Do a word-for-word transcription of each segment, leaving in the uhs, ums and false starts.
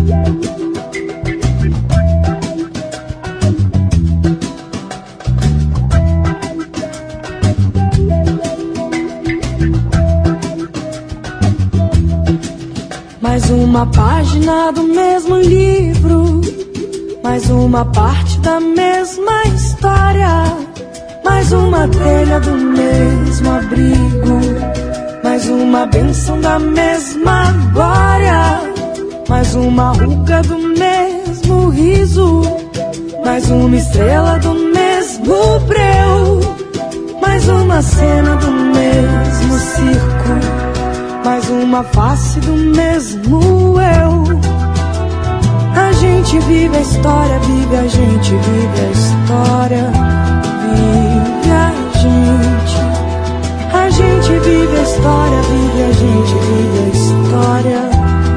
Mais uma página do mesmo livro, mais uma parte da mesma história, mais uma telha do mesmo abrigo, mais uma bênção da mesma glória, mais uma ruga do mesmo riso, mais uma estrela do mesmo breu, mais uma cena do mesmo circo, mais uma face do mesmo eu. A gente vive a história, vive a gente, vive a história, vive a gente. A gente vive a história, vive a gente, vive a história,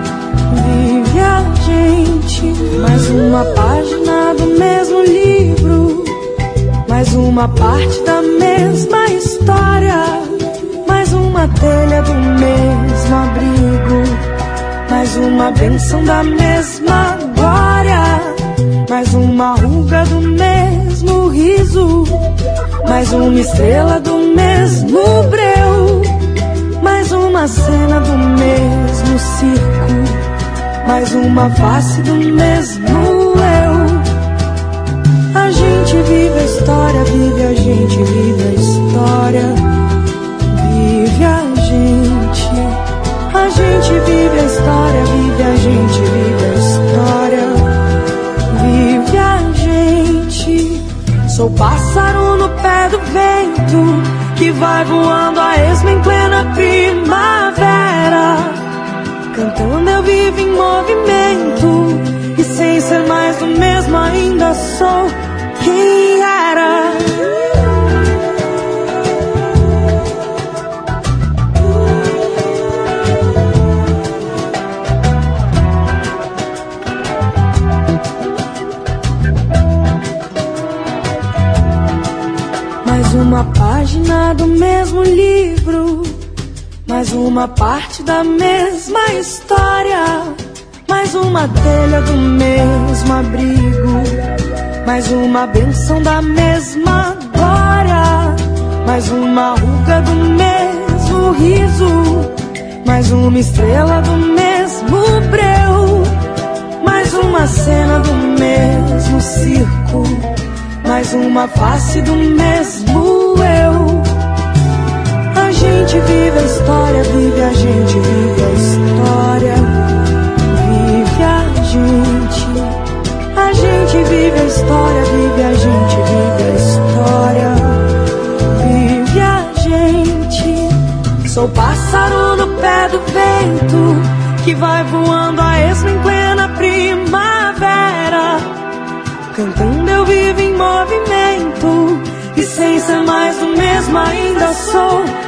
vive a gente. Mais uma página do mesmo livro, mais uma parte da mesma história, mais uma telha do mesmo abrigo, mais uma bênção da mesma glória, mais uma ruga do mesmo riso, mais uma estrela do mesmo breu, mais uma cena do mesmo circo, mais uma face do mesmo eu. A gente vive a história, vive a gente, vive a história, vive a gente. A gente vive a história, vive a gente, vive a história, vive a gente. Sou pássaro no pé do vento, que vai voando a esmo em plena primavera. Cantando eu vivo em movimento, e sem ser mais do mesmo ainda sou quem era. Mais uma página do mesmo livro, mais uma parte da mesma história, mais uma telha do mesmo abrigo, mais uma bênção da mesma glória, mais uma ruga do mesmo riso, mais uma estrela do mesmo breu, mais uma cena do mesmo circo, mais uma face do mesmo eu. A gente vive a história, vive a gente, vive a história, vive a gente. A gente vive a história, vive a gente, vive a história, vive a gente. Sou pássaro no pé do vento, que vai voando a esmo em plena primavera. Cantando eu vivo em movimento, e sem ser mais do mesmo ainda sou